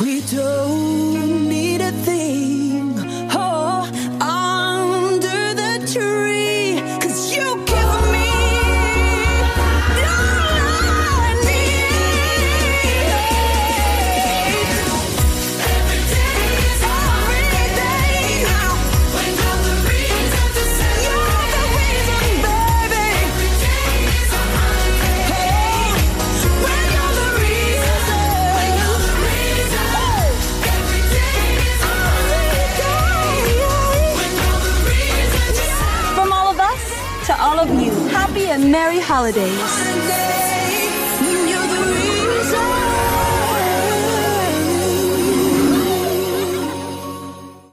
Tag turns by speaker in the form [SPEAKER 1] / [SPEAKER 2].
[SPEAKER 1] We don't need a thing, oh, under the tree, 'cause you give me all I need. Every day is every day now. When you're the reason to celebrate. You're the reason, baby. Every day is a holiday. When you're the reason. When you're the reason. Every day is a holiday. When you're the reason to celebrate.
[SPEAKER 2] From all of us to all of you, happy and merry holidays.